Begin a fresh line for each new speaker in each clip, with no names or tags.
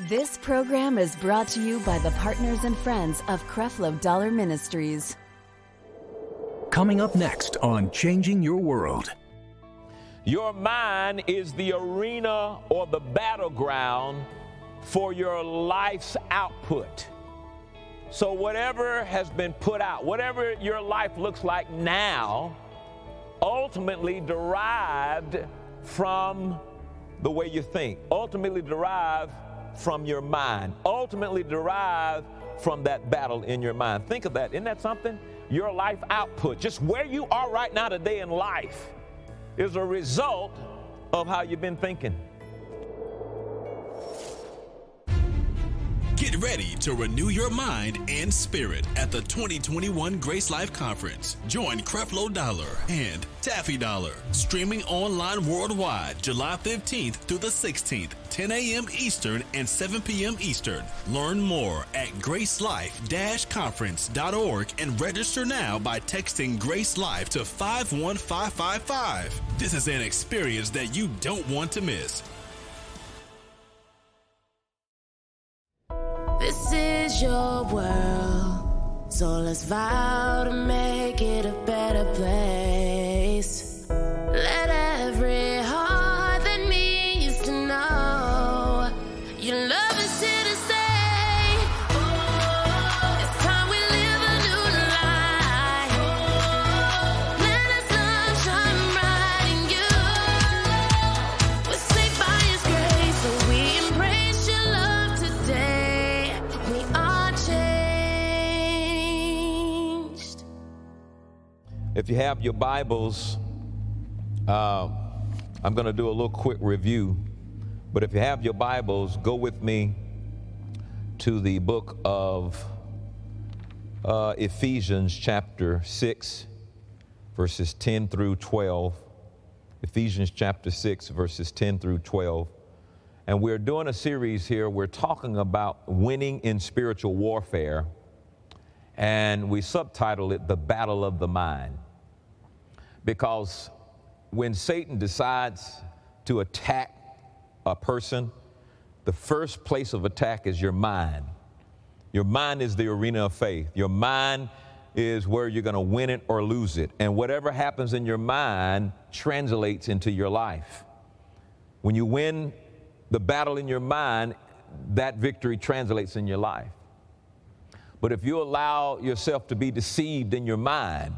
This program is brought to you by the partners and friends of Creflo Dollar Ministries.
Coming up next on Changing Your World.
Your mind is the arena or the battleground for your life's output. So whatever has been put out, whatever your life looks like now, ultimately derived from the way you think, ultimately derived from your mind, ultimately derived from that battle in your mind. Think of that. Isn't that something? Your life output, just where you are right now today in life, is a result of how you've been thinking.
Get ready to renew your mind and spirit at the 2021 Grace Life Conference. Join Creflo Dollar and Taffy Dollar, streaming online worldwide July 15th through the 16th, 10 a.m. Eastern and 7 p.m. Eastern. Learn more at gracelife-conference.org and register now by texting Grace Life to 51555. This is an experience that you don't want to miss.
This is your world, so let's vow to make it a better place. Let every heart that needs to know your love is here to stay. It's time we live a new life. Let us love shine bright in you. We're saved by His grace, so we embrace your love today. We are changed.
If you have your Bibles, I'm going to do a little quick review. But if you have your Bibles, go with me to the book of Ephesians chapter 6, verses 10 through 12. Ephesians chapter 6, verses 10 through 12. And we're doing a series here. We're talking about winning in spiritual warfare. And we subtitled it The Battle of the Mind. Because when Satan decides to attack a person, the first place of attack is your mind. Your mind is the arena of faith. Your mind is where you're going to win it or lose it. And whatever happens in your mind translates into your life. When you win the battle in your mind, that victory translates in your life. But if you allow yourself to be deceived in your mind,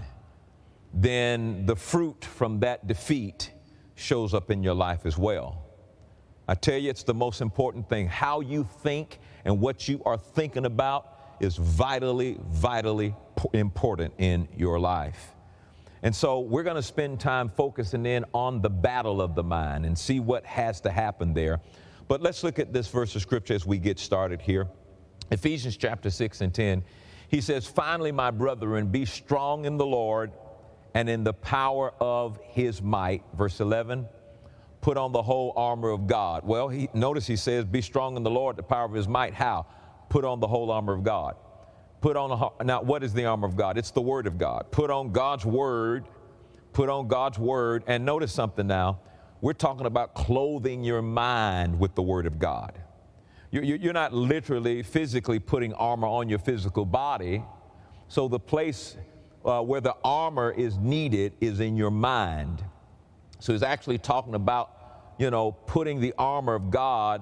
then the fruit from that defeat shows up in your life as well. I tell you, it's the most important thing. How you think and what you are thinking about is vitally, vitally important in your life. And so we're going to spend time focusing in on the battle of the mind and see what has to happen there. But let's look at this verse of scripture as we get started here. Ephesians chapter 6 and 10. He says, "Finally, my brethren, be strong in the Lord and in the power of His might." Verse 11, put on the whole armor of God. Well, notice he says, be strong in the Lord, the power of His might. How? Put on the whole armor of God. Now, what is the armor of God? It's the Word of God. Put on God's Word. Put on God's Word. And notice something now. We're talking about clothing your mind with the Word of God. You're not literally, physically putting armor on your physical body. So the place where the armor is needed is in your mind. So he's actually talking about, putting the armor of God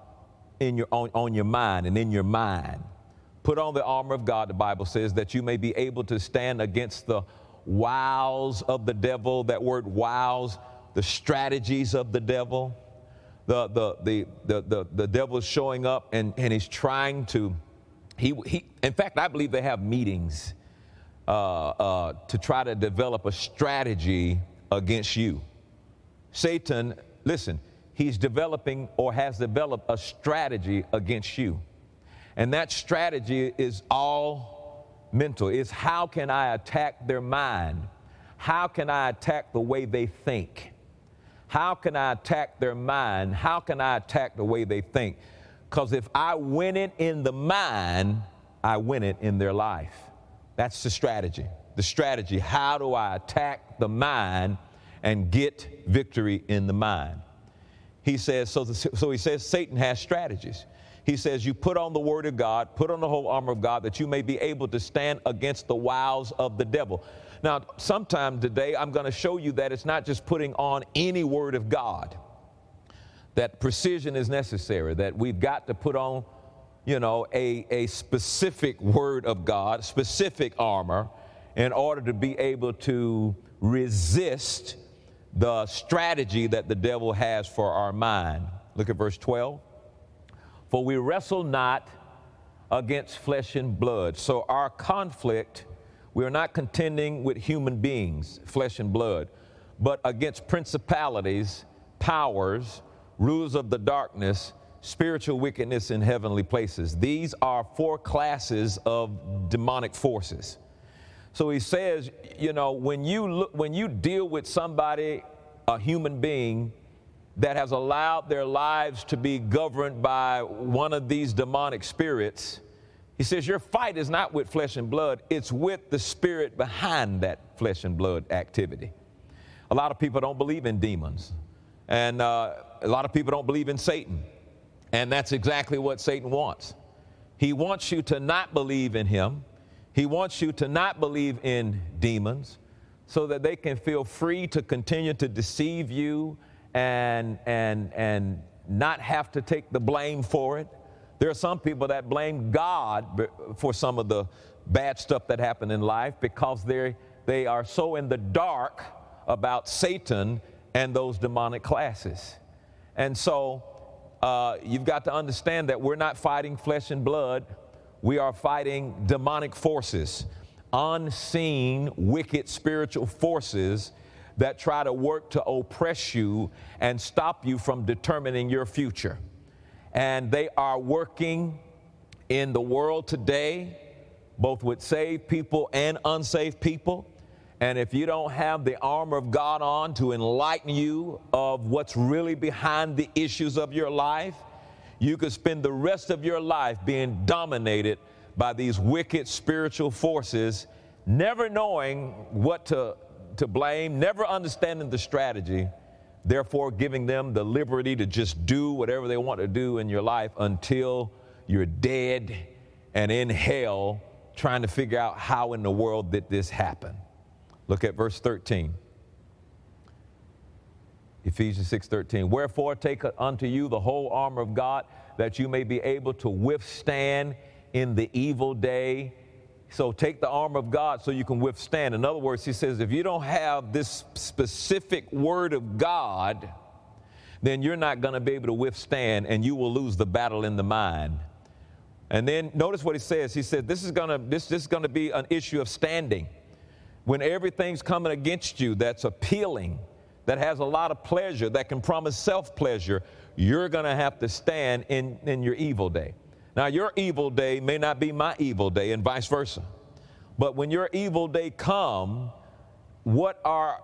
on your mind and in your mind. Put on the armor of God, the Bible says, that you may be able to stand against the wiles of the devil. That word wiles, the strategies of the devil. The devil is showing up and he's trying to, in fact, I believe they have meetings to try to develop a strategy against you. Satan, listen, he's developing or has developed a strategy against you. And that strategy is all mental. It's how can I attack their mind? How can I attack the way they think? How can I attack their mind? How can I attack the way they think? Because if I win it in the mind, I win it in their life. That's the strategy. The strategy, how do I attack the mind and get victory in the mind? He says, so he says Satan has strategies. he says, you put on the word of God, put on the whole armor of God, that you may be able to stand against the wiles of the devil. Now, sometime today, I'm going to show you that it's not just putting on any word of God, that precision is necessary, that we've got to put on, a specific word of God, specific armor, in order to be able to resist the strategy that the devil has for our mind. Look at verse 12. For we wrestle not against flesh and blood. So our conflict, we are not contending with human beings, flesh and blood, but against principalities, powers, rulers of the darkness, spiritual wickedness in heavenly places. These are 4 classes of demonic forces. So he says, when you deal with somebody, a human being, that has allowed their lives to be governed by one of these demonic spirits, he says your fight is not with flesh and blood, it's with the spirit behind that flesh and blood activity. A lot of people don't believe in demons, and a lot of people don't believe in Satan, and that's exactly what Satan wants. He wants you to not believe in him. He wants you to not believe in demons so that they can feel free to continue to deceive you and not have to take the blame for it. There are some people that blame God for some of the bad stuff that happened in life because they are so in the dark about Satan and those demonic classes. And so you've got to understand that we're not fighting flesh and blood. We are fighting demonic forces, unseen, wicked spiritual forces that try to work to oppress you and stop you from determining your future. And they are working in the world today, both with saved people and unsaved people. And if you don't have the armor of God on to enlighten you of what's really behind the issues of your life, you could spend the rest of your life being dominated by these wicked spiritual forces, never knowing what to blame, never understanding the strategy, therefore giving them the liberty to just do whatever they want to do in your life until you're dead and in hell trying to figure out how in the world did this happen. Look at verse 13. Ephesians 6:13. Wherefore take unto you the whole armor of God, that you may be able to withstand in the evil day. So take the armor of God so you can withstand. In other words, he says, if you don't have this specific word of God, then you're not going to be able to withstand, and you will lose the battle in the mind. And then notice what he says. He said, this is going to be an issue of standing. When everything's coming against you that's appealing, that has a lot of pleasure, that can promise self-pleasure, you're going to have to stand in your evil day. Now, your evil day may not be my evil day, and vice versa. But when your evil day come, what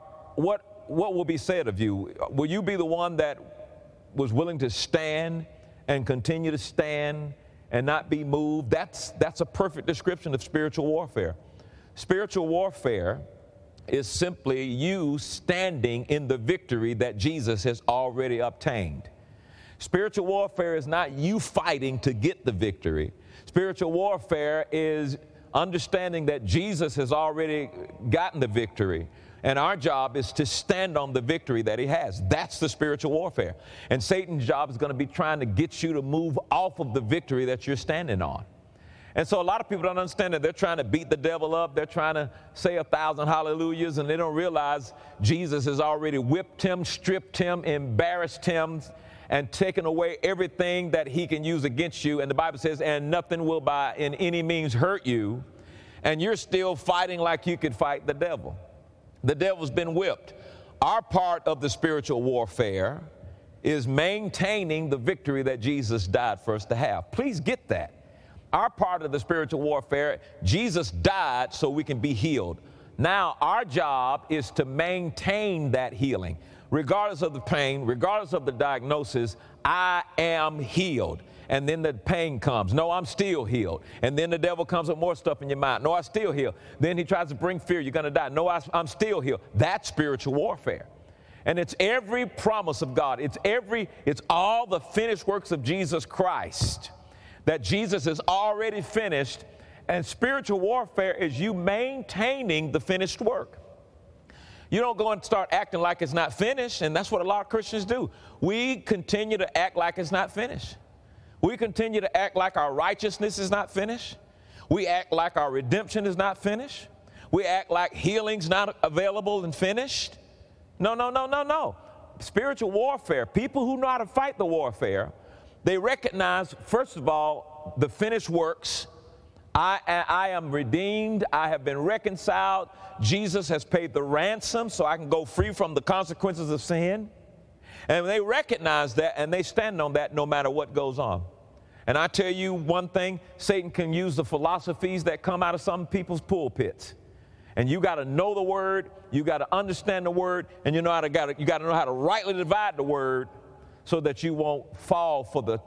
will be said of you? Will you be the one that was willing to stand and continue to stand and not be moved? That's a perfect description of spiritual warfare. Spiritual warfare is simply you standing in the victory that Jesus has already obtained. Spiritual warfare is not you fighting to get the victory. Spiritual warfare is understanding that Jesus has already gotten the victory, and our job is to stand on the victory that he has. That's the spiritual warfare. And Satan's job is going to be trying to get you to move off of the victory that you're standing on. And so a lot of people don't understand that. They're trying to beat the devil up. They're trying to say 1,000 hallelujahs, and they don't realize Jesus has already whipped him, stripped him, embarrassed him, and taken away everything that he can use against you. And the Bible says, and nothing will by in any means hurt you. And you're still fighting like you could fight the devil. The devil's been whipped. Our part of the spiritual warfare is maintaining the victory that Jesus died for us to have. Please get that. Our part of the spiritual warfare, Jesus died so we can be healed. Now, our job is to maintain that healing. Regardless of the pain, regardless of the diagnosis, I am healed. And then the pain comes. No, I'm still healed. And then the devil comes with more stuff in your mind. No, I'm still healed. Then he tries to bring fear. You're going to die. No, I'm still healed. That's spiritual warfare. And it's every promise of God. It's all the finished works of Jesus Christ that Jesus has already finished, and spiritual warfare is you maintaining the finished work. You don't go and start acting like it's not finished, and that's what a lot of Christians do. We continue to act like it's not finished. We continue to act like our righteousness is not finished. We act like our redemption is not finished. We act like healing's not available and finished. No. Spiritual warfare, people who know how to fight the warfare, they recognize, first of all, the finished works. I am redeemed. I have been reconciled. Jesus has paid the ransom so I can go free from the consequences of sin. And they recognize that and they stand on that no matter what goes on. And I tell you one thing, Satan can use the philosophies that come out of some people's pulpits. And you got to know the word, you got to understand the word, and you got to know how to rightly divide the word so that you won't fall for the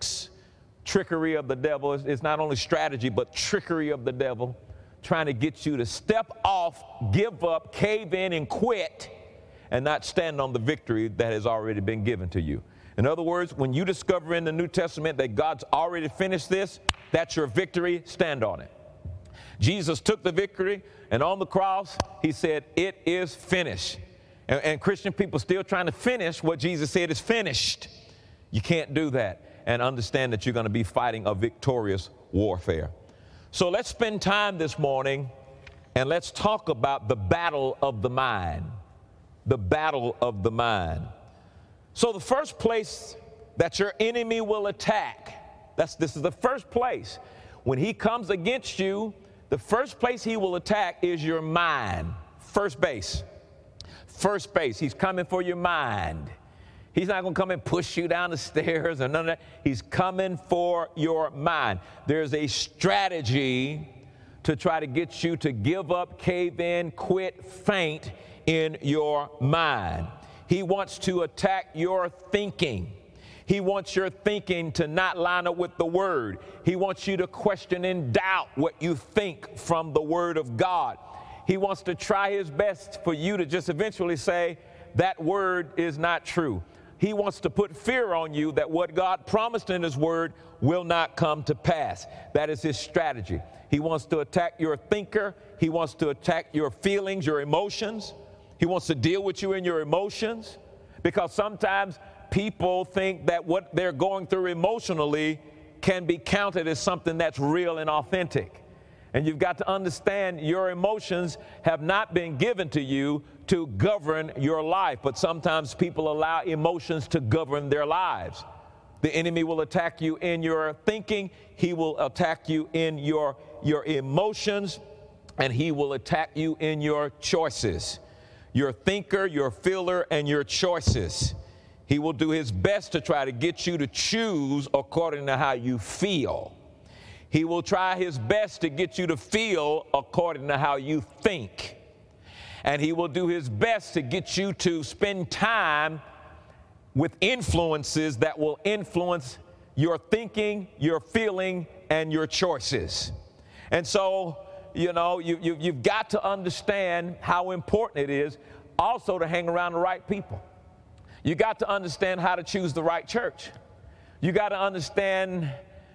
trickery of the devil. It's not only strategy, but trickery of the devil, trying to get you to step off, give up, cave in, and quit, and not stand on the victory that has already been given to you. In other words, when you discover in the New Testament that God's already finished this, that's your victory, stand on it. Jesus took the victory, and on the cross, he said, it is finished. And Christian people still trying to finish what Jesus said is finished. You can't do that. And understand that you're going to be fighting a victorious warfare. So let's spend time this morning and let's talk about the battle of the mind. The battle of the mind. So the first place that your enemy will attack, this is the first place. When he comes against you, the first place he will attack is your mind. First base. First base. He's coming for your mind. He's not going to come and push you down the stairs or none of that. He's coming for your mind. There's a strategy to try to get you to give up, cave in, quit, faint in your mind. He wants to attack your thinking. He wants your thinking to not line up with the Word. He wants you to question and doubt what you think from the Word of God. He wants to try his best for you to just eventually say, that word is not true. He wants to put fear on you that what God promised in his word will not come to pass. That is his strategy. He wants to attack your thinker. He wants to attack your feelings, your emotions. He wants to deal with you in your emotions, because sometimes people think that what they're going through emotionally can be counted as something that's real and authentic. And you've got to understand your emotions have not been given to you to govern your life, but sometimes people allow emotions to govern their lives. The enemy will attack you in your thinking. He will attack you in your emotions, and he will attack you in your choices. Your thinker, your feeler, and your choices. He will do his best to try to get you to choose according to how you feel. He will try his best to get you to feel according to how you think. And he will do his best to get you to spend time with influences that will influence your thinking, your feeling, and your choices. And so, you've got to understand how important it is also to hang around the right people. You got to understand how to choose the right church. You got to understand,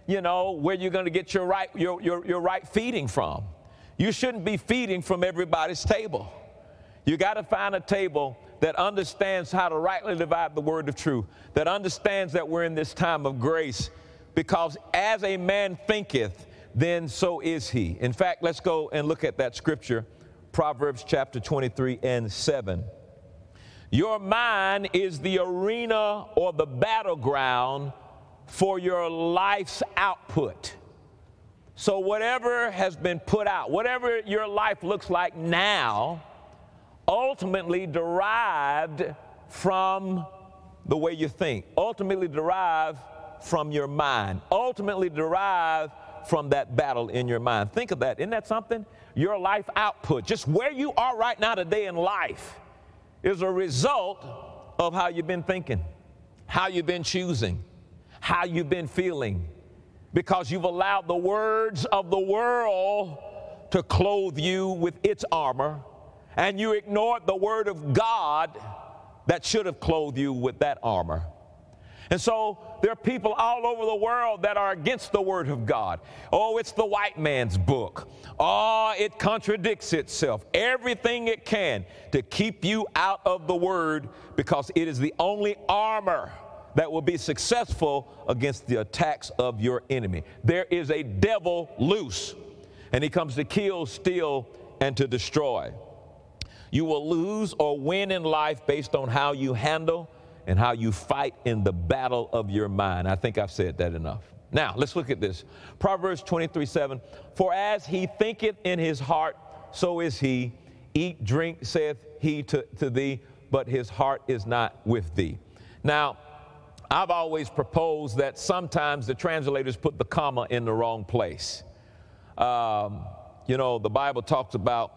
where you're going to get your right feeding from. You shouldn't be feeding from everybody's table. You got to find a table that understands how to rightly divide the word of truth, that understands that we're in this time of grace, because as a man thinketh, then so is he. In fact, let's go and look at that scripture, Proverbs chapter 23:7. Your mind is the arena or the battleground for your life's output. So whatever has been put out, whatever your life looks like now, ultimately derived from the way you think, ultimately derived from your mind, ultimately derived from that battle in your mind. Think of that. Isn't that something? Your life output, just where you are right now today in life, is a result of how you've been thinking, how you've been choosing, how you've been feeling, because you've allowed the words of the world to clothe you with its armor, and you ignored the word of God that should have clothed you with that armor. And so there are people all over the world that are against the Word of God. Oh, it's the white man's book. Oh, it contradicts itself. Everything it can to keep you out of the Word, because it is the only armor that will be successful against the attacks of your enemy. There is a devil loose, and he comes to kill, steal, and to destroy. You will lose or win in life based on how you handle and how you fight in the battle of your mind. I think I've said that enough. Now, let's look at this. Proverbs 23:7, for as he thinketh in his heart, so is he. Eat, drink, saith he to thee, but his heart is not with thee. Now, I've always proposed that sometimes the translators put the comma in the wrong place. The Bible talks about,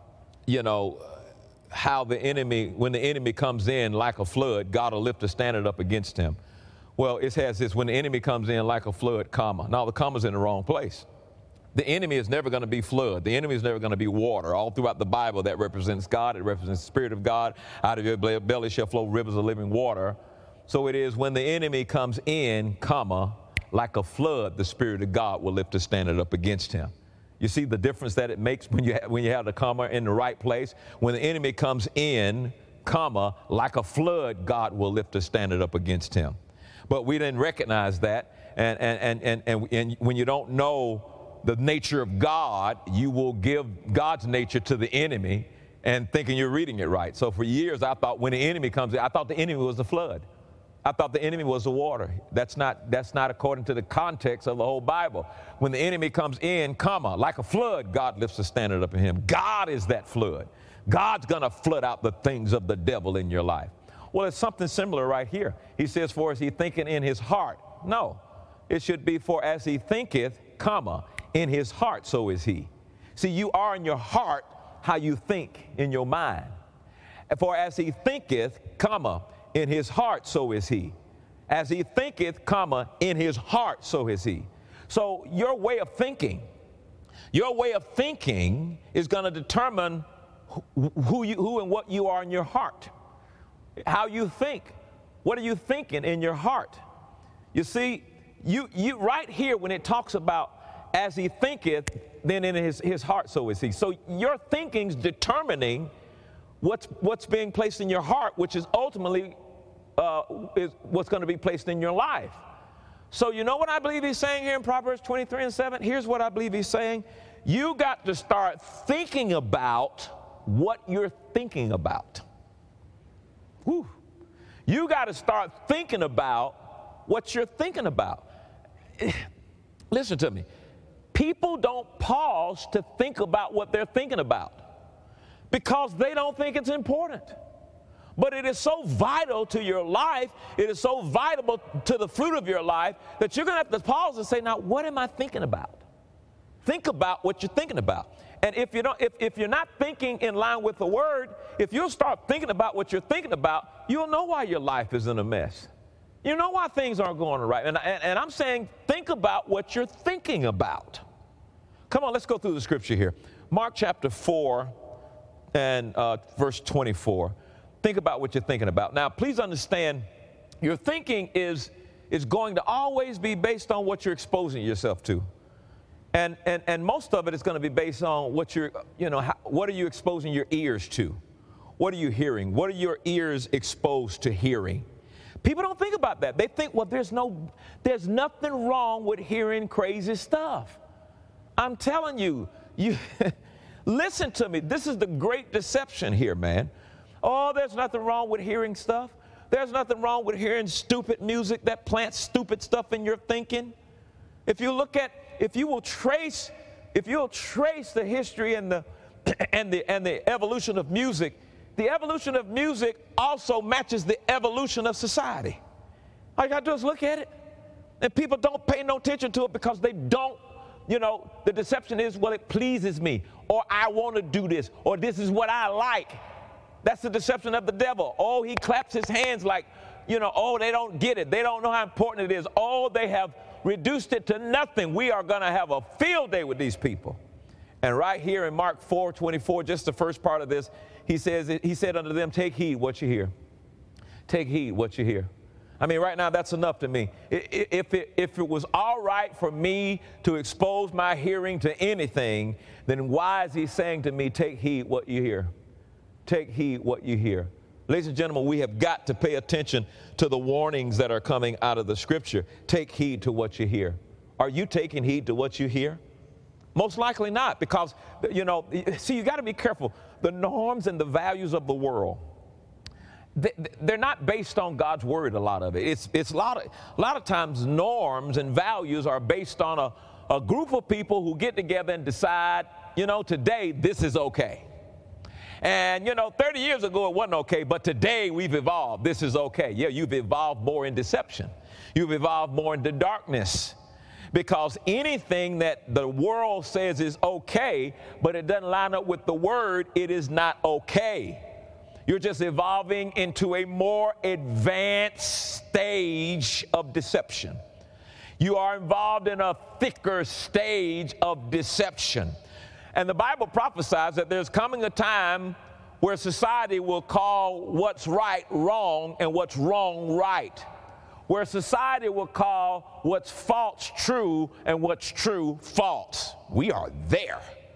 how the enemy, when the enemy comes in like a flood, God will lift a standard up against him. Well, it has this, when the enemy comes in like a flood, comma. Now, the comma's in the wrong place. The enemy is never going to be flood. The enemy is never going to be water. All throughout the Bible, that represents God. It represents the Spirit of God. Out of your belly shall flow rivers of living water. So it is when the enemy comes in, comma, like a flood, the Spirit of God will lift a standard up against him. You see the difference that it makes when you have the comma in the right place? When the enemy comes in, comma, like a flood, God will lift a standard up against him. But we didn't recognize that. And when you don't know the nature of God, you will give God's nature to the enemy and thinking you're reading it right. So for years, I thought when the enemy comes in, I thought the enemy was the flood. I thought the enemy was the water. That's not according to the context of the whole Bible. When the enemy comes in, comma, like a flood, God lifts a standard up in him. God is that flood. God's going to flood out the things of the devil in your life. Well, it's something similar right here. He says, for as he thinketh in his heart. No, it should be for as he thinketh, comma, in his heart, so is he. See, you are in your heart how you think in your mind. For as he thinketh, comma, in his heart, so is he. As he thinketh, comma, in his heart, so is he. So your way of thinking is going to determine who and what you are in your heart. How you think. What are you thinking in your heart? You see, you right here when it talks about as he thinketh, then in his heart, so is he. So your thinking's determining what's being placed in your heart, which is ultimately is what's going to be placed in your life. So you know what I believe he's saying here in Proverbs 23:7? Here's what I believe he's saying. You got to start thinking about what you're thinking about. Whew. You got to start thinking about what you're thinking about. Listen to me. People don't pause to think about what they're thinking about because they don't think it's important. But it is so vital to your life, it is so vital to the fruit of your life that you're going to have to pause and say, now, what am I thinking about? Think about what you're thinking about. And if you're not thinking in line with the Word, if you'll start thinking about what you're thinking about, you'll know why your life is in a mess. You know why things aren't going right. And I'm saying think about what you're thinking about. Come on, let's go through the scripture here. Mark chapter 4 and verse 24. Think about what you're thinking about. Now, please understand, your thinking is going to always be based on what you're exposing yourself to. And most of it is going to be based on what what are you exposing your ears to? What are you hearing? What are your ears exposed to hearing? People don't think about that. They think, well, there's nothing wrong with hearing crazy stuff. I'm telling you, listen to me. This is the great deception here, man. Oh, there's nothing wrong with hearing stuff. There's nothing wrong with hearing stupid music that plants stupid stuff in your thinking. If you will trace the history and the evolution of music, the evolution of music also matches the evolution of society. All you got to do is look at it. And people don't pay no attention to it because they don't, the deception is, well, it pleases me, or I want to do this, or this is what I like. That's the deception of the devil. Oh, he claps his hands like, oh, they don't get it. They don't know how important it is. Oh, they have reduced it to nothing. We are going to have a field day with these people. And right here in Mark 4:24, just the first part of this, he said unto them, take heed what you hear. Take heed what you hear. I mean, right now, that's enough to me. If it was all right for me to expose my hearing to anything, then why is he saying to me, take heed what you hear? Take heed what you hear. Ladies and gentlemen, we have got to pay attention to the warnings that are coming out of the Scripture. Take heed to what you hear. Are you taking heed to what you hear? Most likely not, because, you know, see, you got to be careful. The norms and the values of the world, they're not based on God's word, a lot of it. It's a lot of times norms and values are based on a group of people who get together and decide, you know, today this is okay. And, you know, 30 years ago it wasn't okay, but today we've evolved. This is okay. Yeah, you've evolved more in deception. You've evolved more into darkness. Because anything that the world says is okay, but it doesn't line up with the word, it is not okay. You're just evolving into a more advanced stage of deception. You are involved in a thicker stage of deception. And the Bible prophesies that there's coming a time where society will call what's right wrong and what's wrong right. Where society will call what's false true and what's true false. We are there.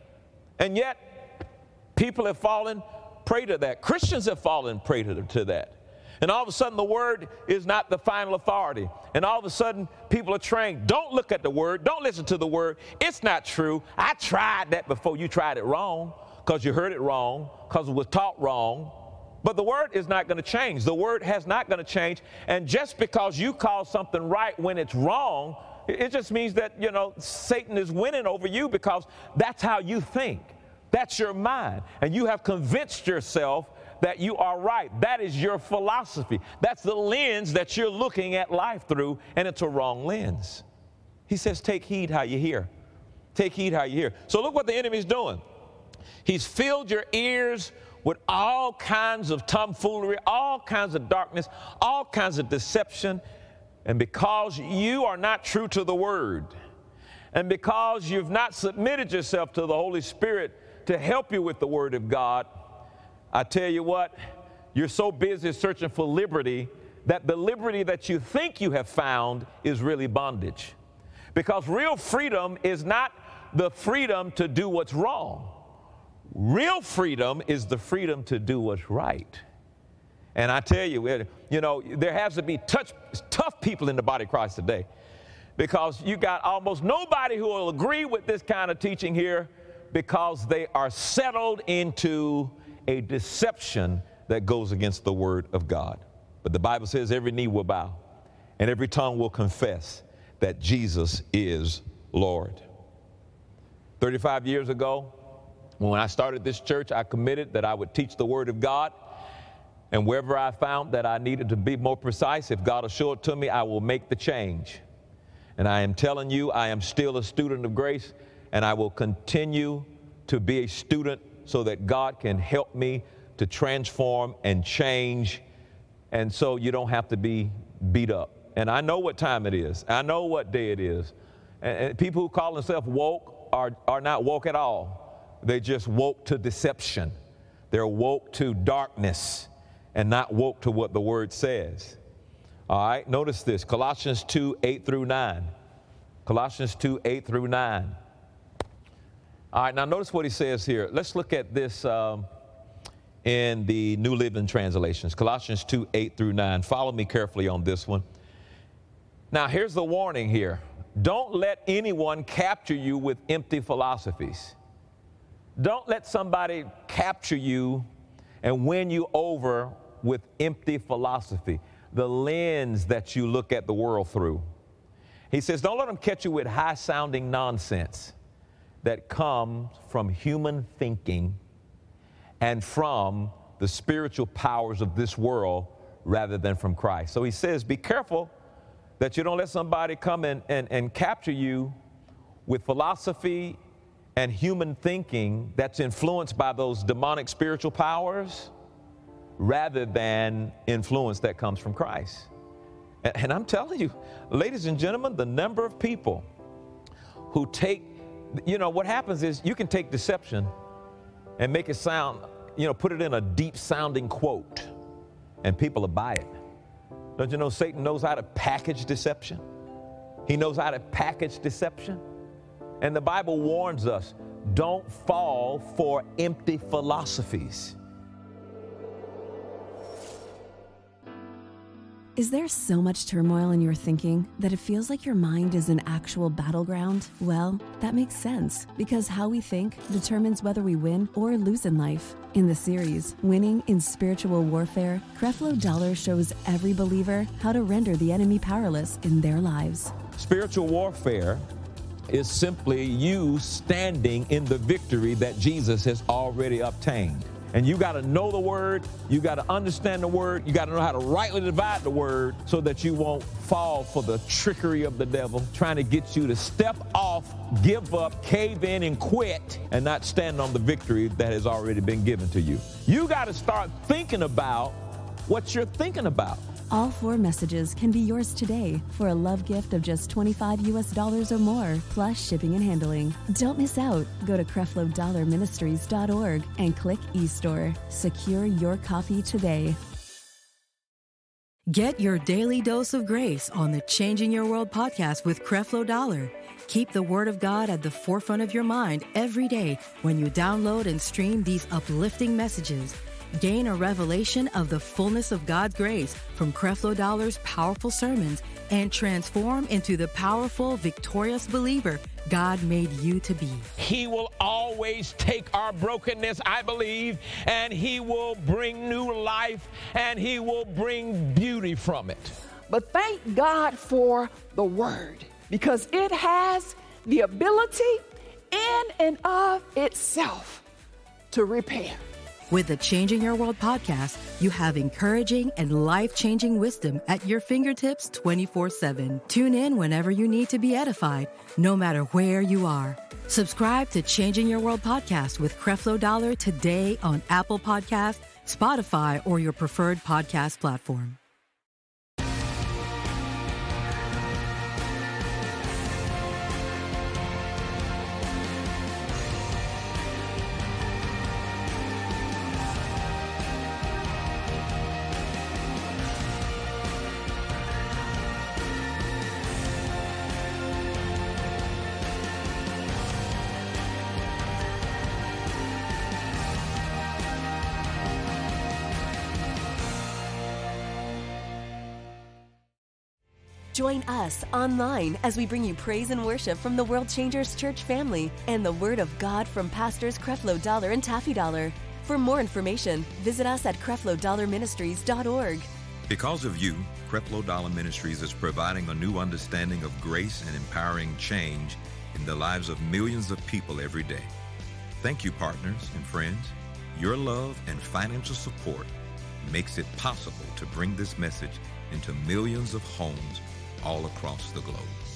And yet, people have fallen prey to that. Christians have fallen prey to that. And all of a sudden, the word is not the final authority. And all of a sudden, people are trained, don't look at the word, don't listen to the word. It's not true. I tried that before. You tried it wrong because you heard it wrong, because it was taught wrong. But the word is not going to change. The word has not going to change. And just because you call something right when it's wrong, it just means that, you know, Satan is winning over you because that's how you think. That's your mind. And you have convinced yourself that you are right. That is your philosophy. That's the lens that you're looking at life through, and it's a wrong lens. He says, take heed how you hear. Take heed how you hear. So look what the enemy's doing. He's filled your ears with all kinds of tomfoolery, all kinds of darkness, all kinds of deception. And because you are not true to the word, and because you've not submitted yourself to the Holy Spirit to help you with the word of God, I tell you what, you're so busy searching for liberty that the liberty that you think you have found is really bondage. Because real freedom is not the freedom to do what's wrong. Real freedom is the freedom to do what's right. And I tell you, you know, there has to be tough people in the body of Christ today, because you got almost nobody who will agree with this kind of teaching here, because they are settled into a deception that goes against the word of God. But the Bible says every knee will bow and every tongue will confess that Jesus is Lord. 35 years ago, when I started this church, I committed that I would teach the word of God. And wherever I found that I needed to be more precise, if God will show it to me, I will make the change. And I am telling you, I am still a student of grace, and I will continue to be a student so that God can help me to transform and change, and so you don't have to be beat up. And I know what time it is. I know what day it is. And people who call themselves woke are not woke at all. They just woke to deception. They're woke to darkness and not woke to what the word says. All right, notice this, Colossians 2:8-9. Colossians 2:8-9. All right, now notice what he says here. Let's look at this in the New Living Translations, Colossians 2:8-9. Follow me carefully on this one. Now, here's the warning here. Don't let anyone capture you with empty philosophies. Don't let somebody capture you and win you over with empty philosophy, the lens that you look at the world through. He says, don't let them catch you with high-sounding nonsense that comes from human thinking and from the spiritual powers of this world rather than from Christ. So he says, be careful that you don't let somebody come and capture you with philosophy and human thinking that's influenced by those demonic spiritual powers rather than influence that comes from Christ. And I'm telling you, ladies and gentlemen, the number of people who take, you know, what happens is you can take deception and make it sound, you know, put it in a deep sounding quote and people will buy it. Don't you know Satan knows how to package deception? He knows how to package deception. And the Bible warns us, don't fall for empty philosophies.
Is there so much turmoil in your thinking that it feels like your mind is an actual battleground? Well, that makes sense, because how we think determines whether we win or lose in life. In the series, Winning in Spiritual Warfare, Creflo Dollar shows every believer how to render the enemy powerless in their lives.
Spiritual warfare is simply you standing in the victory that Jesus has already obtained. And you got to know the word, you got to understand the word, you got to know how to rightly divide the word so that you won't fall for the trickery of the devil trying to get you to step off, give up, cave in, and quit, and not stand on the victory that has already been given to you. You got to start thinking about what you're thinking about.
All 4 messages can be yours today for a love gift of just $25 or more, plus shipping and handling. Don't miss out. Go to CrefloDollarMinistries.org and click eStore. Secure your copy today.
Get your daily dose of grace on the Changing Your World podcast with Creflo Dollar. Keep the Word of God at the forefront of your mind every day when you download and stream these uplifting messages. Gain a revelation of the fullness of God's grace from Creflo Dollar's powerful sermons and transform into the powerful, victorious believer God made you to be.
He will always take our brokenness, I believe, and He will bring new life, and He will bring beauty from it.
But thank God for the Word, because it has the ability in and of itself to repair.
With the Changing Your World podcast, you have encouraging and life-changing wisdom at your fingertips 24/7. Tune in whenever you need to be edified, no matter where you are. Subscribe to Changing Your World podcast with Creflo Dollar today on Apple Podcasts, Spotify, or your preferred podcast platform.
Join us online as we bring you praise and worship from the World Changers Church family and the Word of God from Pastors Creflo Dollar and Taffy Dollar. For more information, visit us at CrefloDollarMinistries.org.
Because of you, Creflo Dollar Ministries is providing a new understanding of grace and empowering change in the lives of millions of people every day. Thank you, partners and friends. Your love and financial support makes it possible to bring this message into millions of homes all across the globe.